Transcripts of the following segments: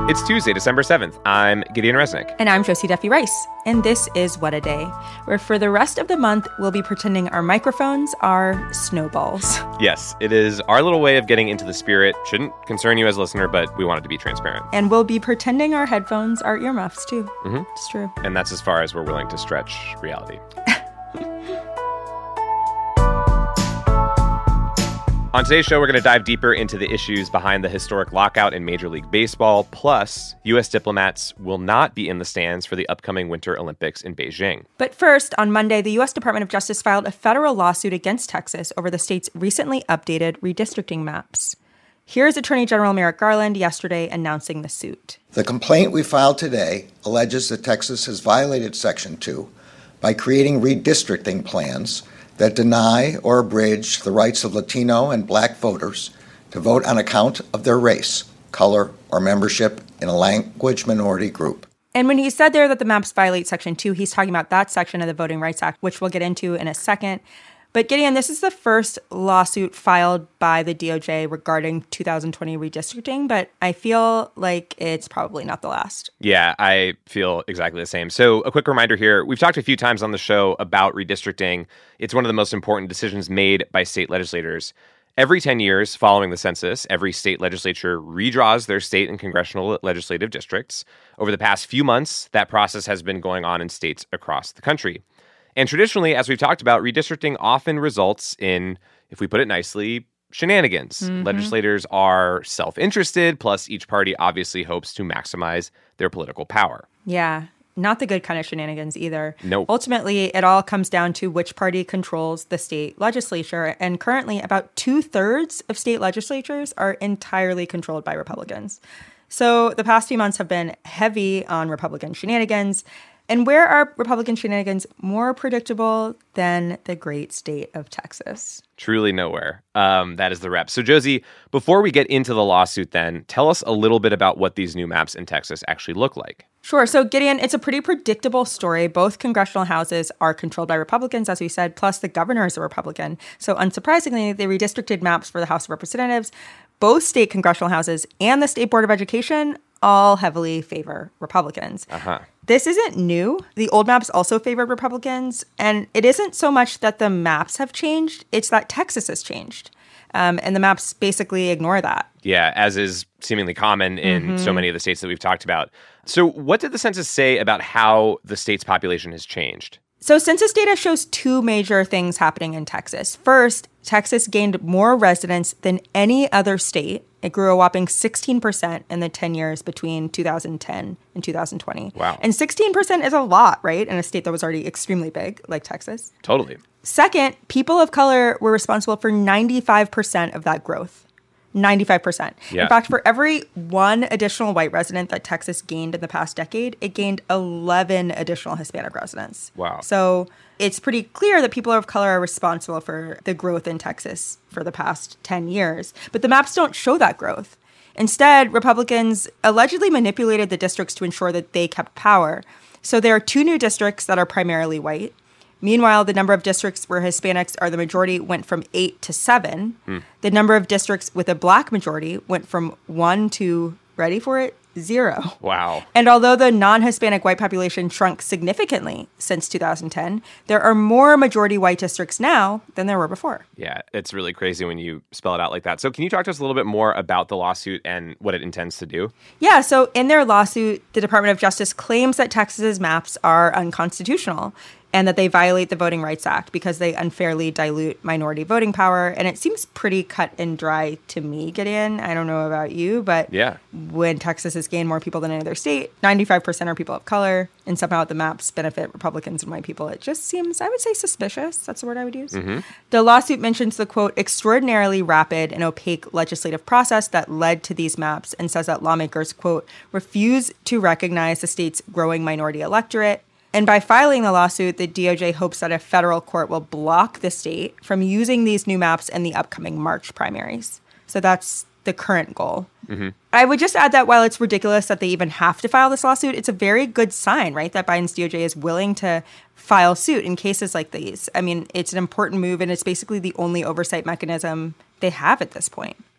It's Tuesday, December 7th. I'm Gideon Resnick. And I'm Josie Duffy Rice. And this is What a Day, where for the rest of the month, we'll be pretending our microphones are snowballs. Yes, it is our little way of getting into the spirit. Shouldn't concern you as a listener, but we wanted to be transparent. And we'll be pretending our headphones are earmuffs, too. Mm-hmm. It's true. And that's as far as we're willing to stretch reality. On today's show, we're going to dive deeper into the issues behind the historic lockout in Major League Baseball. Plus, U.S. diplomats will not be in the stands for the upcoming Winter Olympics in Beijing. But first, on Monday, the U.S. Department of Justice filed a federal lawsuit against Texas over the state's recently updated redistricting maps. Here's Attorney General Merrick Garland yesterday announcing the suit. The complaint we filed today alleges that Texas has violated Section 2 by creating redistricting plans that deny or abridge the rights of Latino and Black voters to vote on account of their race, color, or membership in a language minority group. And when he said there that the maps violate Section 2, he's talking about that section of the Voting Rights Act, which we'll get into in a second. But Gideon, this is the first lawsuit filed by the DOJ regarding 2020 redistricting, but I feel like it's probably not the last. Yeah, I feel exactly the same. So a quick reminder here, we've talked a few times on the show about redistricting. It's one of the most important decisions made by state legislators. Every 10 years following the census, every state legislature redraws their state and congressional legislative districts. Over the past few months, that process has been going on in states across the country. And traditionally, as we've talked about, redistricting often results in, if we put it nicely, shenanigans. Mm-hmm. Legislators are self-interested, plus each party obviously hopes to maximize their political power. Yeah, not the good kind of shenanigans either. Nope. Ultimately, it all comes down to which party controls the state legislature. And currently, about 2/3 of state legislatures are entirely controlled by Republicans. So the past few months have been heavy on Republican shenanigans. And where are Republican shenanigans more predictable than the great state of Texas? Truly nowhere. That is the rep. So, Josie, before we get into the lawsuit then, tell us a little bit about what these new maps in Texas actually look like. Sure. So, Gideon, it's a pretty predictable story. Both congressional houses are controlled by Republicans, as we said, plus the governor is a Republican. So, unsurprisingly, the redistricted maps for the House of Representatives, both state congressional houses, and the State Board of Education all heavily favor Republicans. This isn't new. The old maps also favored Republicans, and it isn't so much that the maps have changed, it's that Texas has changed. And the maps basically ignore that. Yeah, as is seemingly common in so many of the states that we've talked about. So what did the census say about how the state's population has changed? So census data shows two major things happening in Texas. First, Texas gained more residents than any other state. It grew a whopping 16% in the 10 years between 2010 and 2020. Wow. And 16% is a lot, right? In a state that was already extremely big, like Texas. Totally. Second, people of color were responsible for 95% of that growth. 95%. Yeah. In fact, for every one additional white resident that Texas gained in the past decade, it gained 11 additional Hispanic residents. Wow. So it's pretty clear that people of color are responsible for the growth in Texas for the past 10 years. But the maps don't show that growth. Instead, Republicans allegedly manipulated the districts to ensure that they kept power. So there are two new districts that are primarily white. Meanwhile, the number of districts where Hispanics are the majority went from 8 to 7. The number of districts with a Black majority went from 1 to, ready for it, 0. Wow. And although the non-Hispanic white population shrunk significantly since 2010, there are more majority white districts now than there were before. Yeah, it's really crazy when you spell it out like that. So can you talk to us a little bit more about the lawsuit and what it intends to do? Yeah, so in their lawsuit, the Department of Justice claims that Texas's maps are unconstitutional and that they violate the Voting Rights Act because they unfairly dilute minority voting power. And it seems pretty cut and dry to me, Gideon. I don't know about you, but yeah, when Texas has gained more people than any other state, 95% are people of color, and somehow the maps benefit Republicans and white people. It just seems, I would say, suspicious. That's the word I would use. The lawsuit mentions the, quote, extraordinarily rapid and opaque legislative process that led to these maps and says that lawmakers, quote, refuse to recognize the state's growing minority electorate. And by filing the lawsuit, the DOJ hopes that a federal court will block the state from using these new maps in the upcoming March primaries. So that's the current goal. I would just add that while it's ridiculous that they even have to file this lawsuit, it's a very good sign, right, that Biden's DOJ is willing to file suit in cases like these. I mean, it's an important move, and it's basically the only oversight mechanism they have at this point.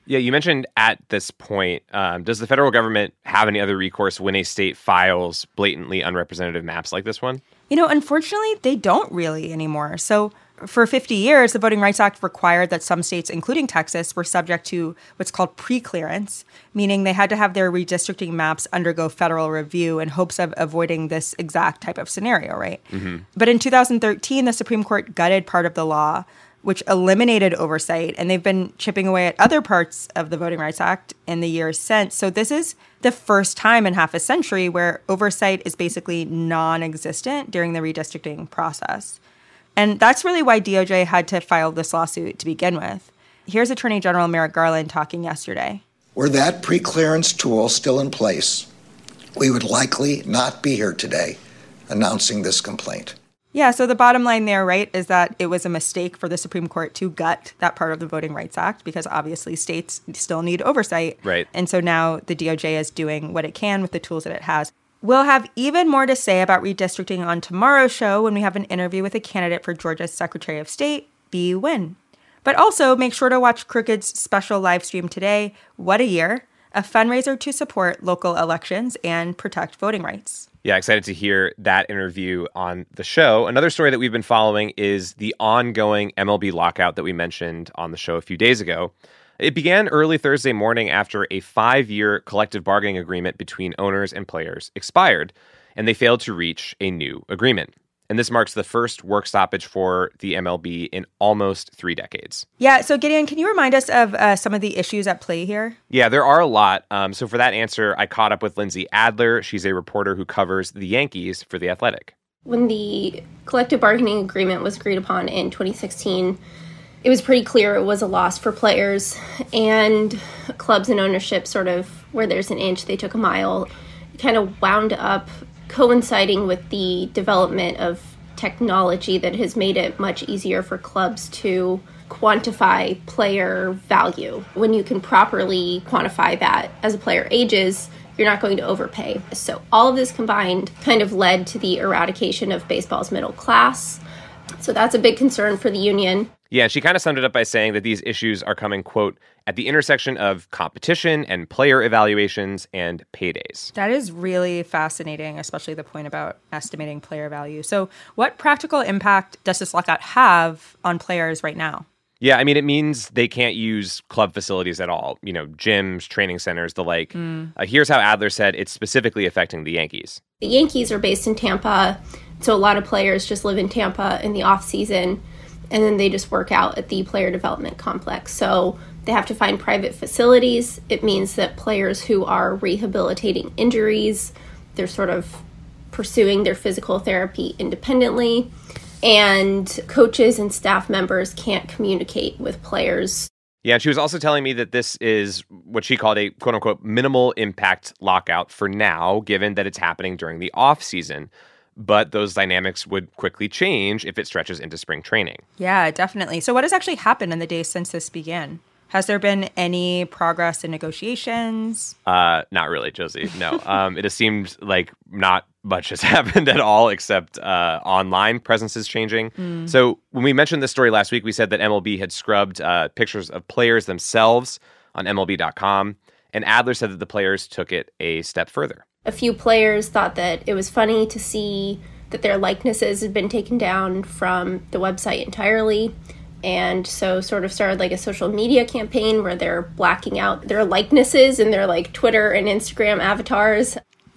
Yeah, you mentioned at this point, does the federal government have any other recourse when a state files blatantly unrepresentative maps like this one? Unfortunately, they don't really anymore. So for 50 years, the Voting Rights Act required that some states, including Texas, were subject to what's called pre-clearance, meaning they had to have their redistricting maps undergo federal review in hopes of avoiding this exact type of scenario, right? Mm-hmm. But in 2013, the Supreme Court gutted part of the law, which eliminated oversight, and they've been chipping away at other parts of the Voting Rights Act in the years since. So this is the first time in half a century where oversight is basically non-existent during the redistricting process. And that's really why DOJ had to file this lawsuit to begin with. Here's Attorney General Merrick Garland talking yesterday. Were that pre-clearance tool still in place, we would likely not be here today announcing this complaint. Yeah, so the bottom line there, right, is that it was a mistake for the Supreme Court to gut that part of the Voting Rights Act because obviously states still need oversight. Right. And so now the DOJ is doing what it can with the tools that it has. We'll have even more to say about redistricting on tomorrow's show when we have an interview with a candidate for Georgia's Secretary of State, Bee Nguyen. But also make sure to watch Crooked's special live stream today, What a Year, a fundraiser to support local elections and protect voting rights. Yeah, excited to hear that interview on the show. Another story that we've been following is the ongoing MLB lockout that we mentioned on the show a few days ago. It began early Thursday morning after a 5-year collective bargaining agreement between owners and players expired, and they failed to reach a new agreement. And this marks the first work stoppage for the MLB in almost 3 decades. Yeah, so Gideon, can you remind us of some of the issues at play here? Yeah, there are a lot. So for that answer, I caught up with Lindsay Adler. She's a reporter who covers the Yankees for The Athletic. When the collective bargaining agreement was agreed upon in 2016, it was pretty clear it was a loss for players, and clubs and ownership sort of, where there's an inch, they took a mile. It kind of wound up coinciding with the development of technology that has made it much easier for clubs to quantify player value. When you can properly quantify that as a player ages, you're not going to overpay. So all of this combined kind of led to the eradication of baseball's middle class. So that's a big concern for the union. Yeah, she kind of summed it up by saying that these issues are coming, quote, at the intersection of competition and player evaluations and paydays. That is really fascinating, especially the point about estimating player value. So what practical impact does this lockout have on players right now? Yeah, I mean, it means they can't use club facilities at all, gyms, training centers, the like. Here's how Adler said it's specifically affecting the Yankees. The Yankees are based in Tampa, so a lot of players just live in Tampa in the off season, and then they just work out at the player development complex. So they have to find private facilities. It means that players who are rehabilitating injuries, they're sort of pursuing their physical therapy independently. And coaches and staff members can't communicate with players. Yeah, and she was also telling me that this is what she called a quote-unquote minimal impact lockout for now, given that it's happening during the off-season. But those dynamics would quickly change if it stretches into spring training. Yeah, definitely. So what has actually happened in the days since this began? Has there been any progress in negotiations? Not really, Josie. No. It has seemed like not much has happened at all, except online presence is changing. So when we mentioned this story last week, we said that MLB had scrubbed pictures of players themselves on MLB.com. And Adler said that the players took it a step further. A few players thought that it was funny to see that their likenesses had been taken down from the website entirely. And so sort of started like a social media campaign where they're blacking out their likenesses and their like Twitter and Instagram avatars.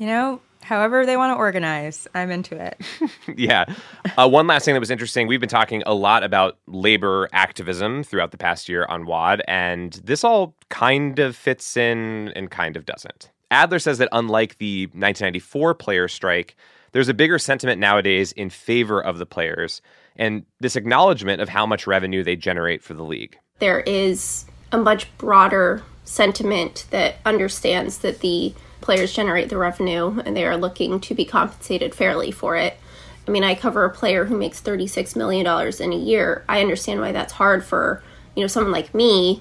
However they want to organize, I'm into it. Yeah. One last thing that was interesting, we've been talking a lot about labor activism throughout the past year on WAD, and this all kind of fits in and kind of doesn't. Adler says that unlike the 1994 player strike, there's a bigger sentiment nowadays in favor of the players and this acknowledgement of how much revenue they generate for the league. There is a much broader sentiment that understands that the players generate the revenue and they are looking to be compensated fairly for it. I mean, I cover a player who makes $36 million in a year. I understand why that's hard for, someone like me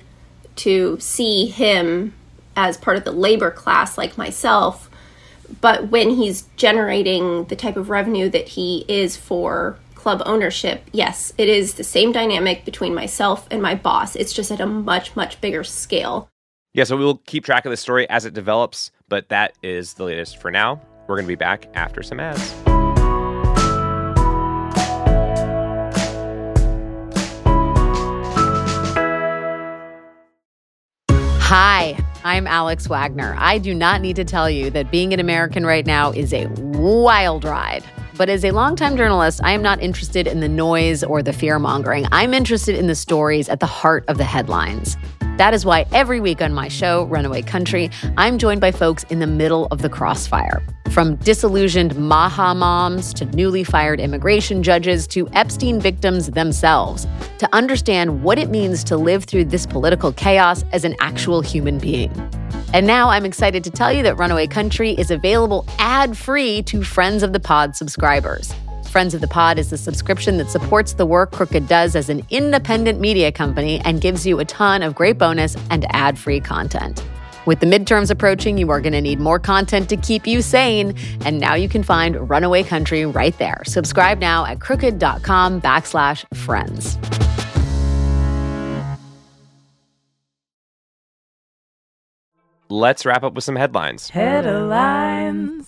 to see him as part of the labor class like myself. But when he's generating the type of revenue that he is for club ownership, yes, it is the same dynamic between myself and my boss. It's just at a much, much bigger scale. Yeah, so we'll keep track of this story as it develops, but that is the latest for now. We're going to be back after some ads. Hi, I'm Alex Wagner. I do not need to tell you that being an American right now is a wild ride. But as a longtime journalist, I am not interested in the noise or the fear-mongering. I'm interested in the stories at the heart of the headlines. That is why every week on my show, Runaway Country, I'm joined by folks in the middle of the crossfire. From disillusioned Maha moms to newly fired immigration judges to Epstein victims themselves, to understand what it means to live through this political chaos as an actual human being. And now I'm excited to tell you that Runaway Country is available ad-free to Friends of the Pod subscribers. Friends of the Pod is the subscription that supports the work Crooked does as an independent media company and gives you a ton of great bonus and ad-free content. With the midterms approaching, you are going to need more content to keep you sane. And now you can find Runaway Country right there. Subscribe now at crooked.com/friends. Let's wrap up with some headlines. Headlines.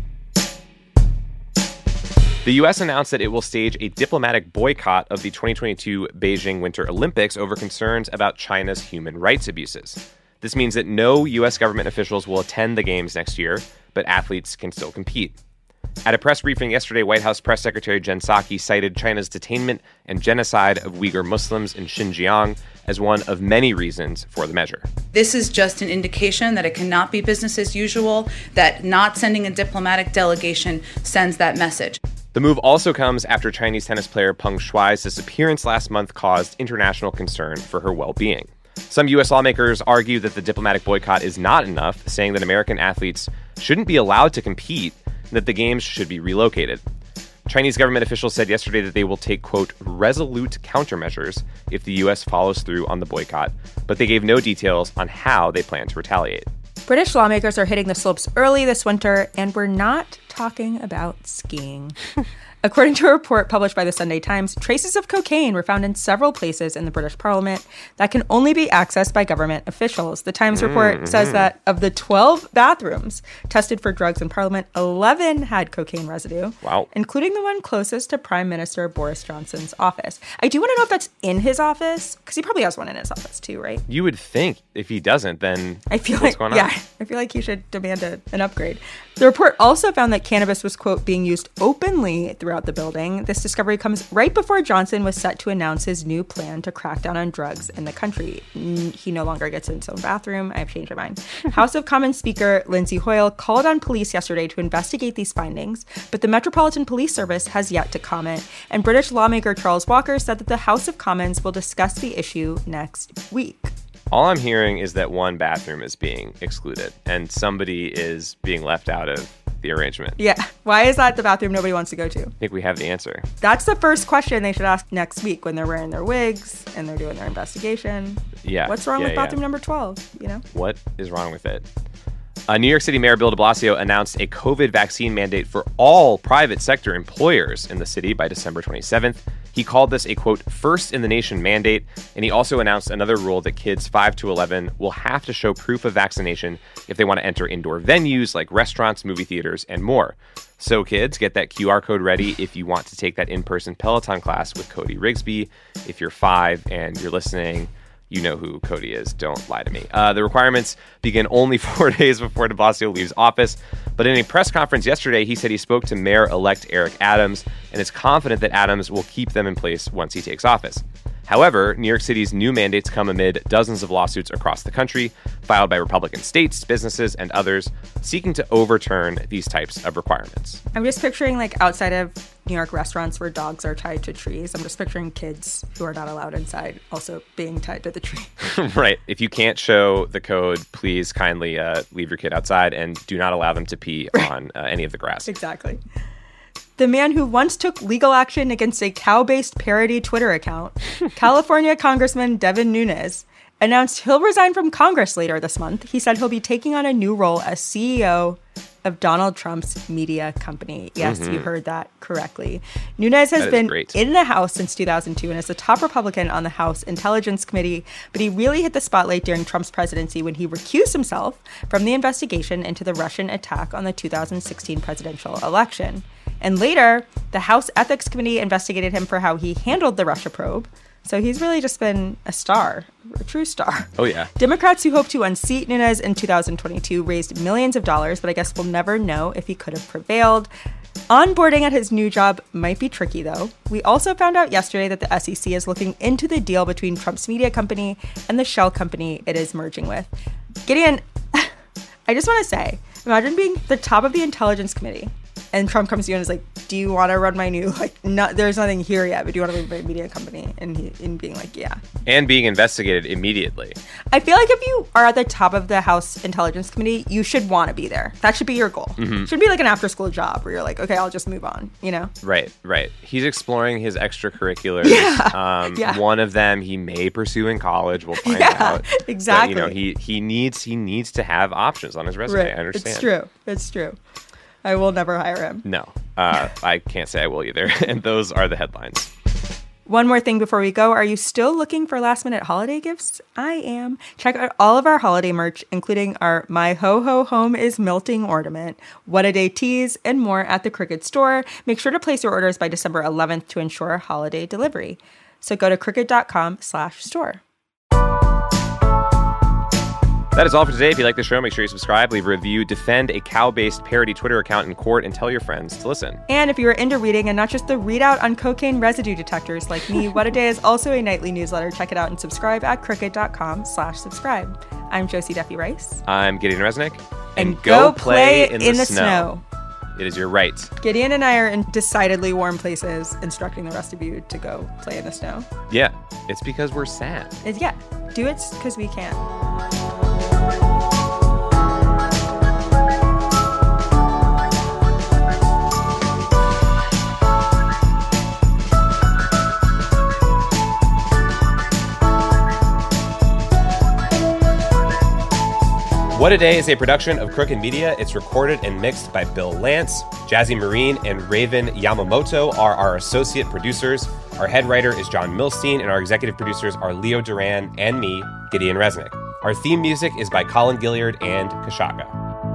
The U.S. announced that it will stage a diplomatic boycott of the 2022 Beijing Winter Olympics over concerns about China's human rights abuses. This means that no U.S. government officials will attend the games next year, but athletes can still compete. At a press briefing yesterday, White House Press Secretary Jen Psaki cited China's detainment and genocide of Uyghur Muslims in Xinjiang as one of many reasons for the measure. This is just an indication that it cannot be business as usual, that not sending a diplomatic delegation sends that message. The move also comes after Chinese tennis player Peng Shuai's disappearance last month caused international concern for her well-being. Some U.S. lawmakers argue that the diplomatic boycott is not enough, saying that American athletes shouldn't be allowed to compete and that the games should be relocated. Chinese government officials said yesterday that they will take, quote, resolute countermeasures if the U.S. follows through on the boycott, but they gave no details on how they plan to retaliate. British lawmakers are hitting the slopes early this winter, and we're not talking about skiing. According to a report published by the Sunday Times, traces of cocaine were found in several places in the British Parliament that can only be accessed by government officials. The Times report says that of the 12 bathrooms tested for drugs in Parliament, 11 had cocaine residue, including the one closest to Prime Minister Boris Johnson's office. I do want to know if that's in his office, because he probably has one in his office too, right? You would think if he doesn't, then I feel what's going on? Yeah, I feel like he should demand an upgrade. The report also found that cannabis was, quote, being used openly throughout the building. This discovery comes right before Johnson was set to announce his new plan to crack down on drugs in the country. He no longer gets in his own bathroom. I have changed my mind. House of Commons Speaker Lindsay Hoyle called on police yesterday to investigate these findings, but the Metropolitan Police Service has yet to comment. And British lawmaker Charles Walker said that the House of Commons will discuss the issue next week. All I'm hearing is that one bathroom is being excluded and somebody is being left out of the arrangement. Yeah. Why is that the bathroom nobody wants to go to? I think we have the answer. That's the first question they should ask next week when they're wearing their wigs and they're doing their investigation. Yeah. What's wrong with bathroom number 12, you know? What is wrong with it? New York City Mayor Bill de Blasio announced a COVID vaccine mandate for all private sector employers in the city by December 27th. He called this a, quote, first-in-the-nation mandate, and he also announced another rule that kids 5 to 11 will have to show proof of vaccination if they want to enter indoor venues like restaurants, movie theaters, and more. So kids, get that QR code ready if you want to take that in-person Peloton class with Cody Rigsby. If you're 5 and you're listening, you know who Cody is. Don't lie to me. The requirements begin only 4 days before de Blasio leaves office. But in a press conference yesterday, he said he spoke to Mayor-elect Eric Adams and is confident that Adams will keep them in place once he takes office. However, New York City's new mandates come amid dozens of lawsuits across the country, filed by Republican states, businesses, and others, seeking to overturn these types of requirements. I'm just picturing, like, outside of New York restaurants where dogs are tied to trees. I'm just picturing kids who are not allowed inside also being tied to the tree. Right. If you can't show the code, please kindly leave your kid outside and do not allow them to pee on any of the grass. Exactly. The man who once took legal action against a cow-based parody Twitter account, California Congressman Devin Nunes, announced he'll resign from Congress later this month. He said he'll be taking on a new role as CEO of Donald Trump's media company. Yes, you heard that correctly. Nunes has been in the House since 2002 and is the top Republican on the House Intelligence Committee, but he really hit the spotlight during Trump's presidency when he recused himself from the investigation into the Russian attack on the 2016 presidential election. And later, the House Ethics Committee investigated him for how he handled the Russia probe. So he's really just been a star, a true star. Oh, yeah. Democrats who hope to unseat Nunes in 2022 raised millions of dollars, but I guess we'll never know if he could have prevailed. Onboarding at his new job might be tricky, though. We also found out yesterday that the SEC is looking into the deal between Trump's media company and the shell company it is merging with. Gideon, I just want to say, imagine being the top of the Intelligence Committee. And Trump comes to you and is like, do you want to run my new, there's nothing here yet, but do you want to run my media company? And being like, yeah. And being investigated immediately. I feel like if you are at the top of the House Intelligence Committee, you should want to be there. That should be your goal. It should be like an after-school job where you're like, okay, I'll just move on, you know? Right. He's exploring his extracurriculars. Yeah. One of them he may pursue in college. We'll find out. Exactly. But, he needs to have options on his resume. Right. I understand. It's true. I will never hire him. No, I can't say I will either. And those are the headlines. One more thing before we go. Are you still looking for last-minute holiday gifts? I am. Check out all of our holiday merch, including our My Ho Ho Home is Melting ornament, What a Day tees, and more at the Cricut store. Make sure to place your orders by December 11th to ensure holiday delivery. So go to Cricut.com/store. That is all for today. If you like the show, make sure you subscribe, leave a review, defend a cow-based parody Twitter account in court, and tell your friends to listen. And if you are into reading and not just the readout on cocaine residue detectors like me, What a Day is also a nightly newsletter. Check it out and subscribe at Cricut.com/subscribe. I'm Josie Duffy Rice. I'm Gideon Resnick. And go play in the snow. It is your right. Gideon and I are in decidedly warm places, instructing the rest of you to go play in the snow. Yeah, it's because we're sad. Do it because we can. What a Day is a production of Crooked Media. It's recorded and mixed by Bill Lance. Jazzy Marine and Raven Yamamoto are our associate producers. Our head writer is John Milstein, and our executive producers are Leo Duran and me, Gideon Resnick. Our theme music is by Colin Gilliard and Kashaka.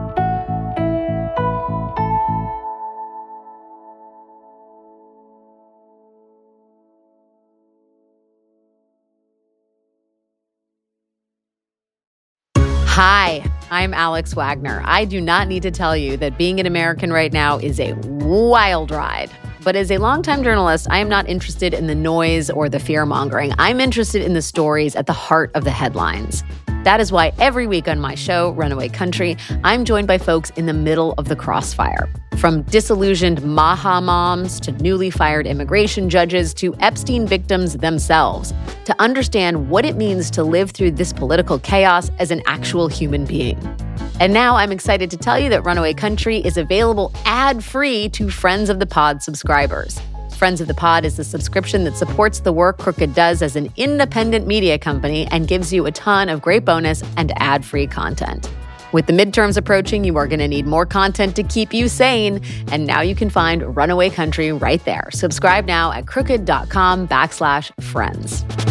Hi, I'm Alex Wagner. I do not need to tell you that being an American right now is a wild ride. But as a longtime journalist, I am not interested in the noise or the fear-mongering. I'm interested in the stories at the heart of the headlines. That is why every week on my show, Runaway Country, I'm joined by folks in the middle of the crossfire. From disillusioned Maha moms to newly fired immigration judges to Epstein victims themselves, to understand what it means to live through this political chaos as an actual human being. And now I'm excited to tell you that Runaway Country is available ad-free to Friends of the Pod subscribers. Friends of the Pod is the subscription that supports the work Crooked does as an independent media company and gives you a ton of great bonus and ad-free content. With the midterms approaching, you are going to need more content to keep you sane. And now you can find Runaway Country right there. Subscribe now at crooked.com/friends.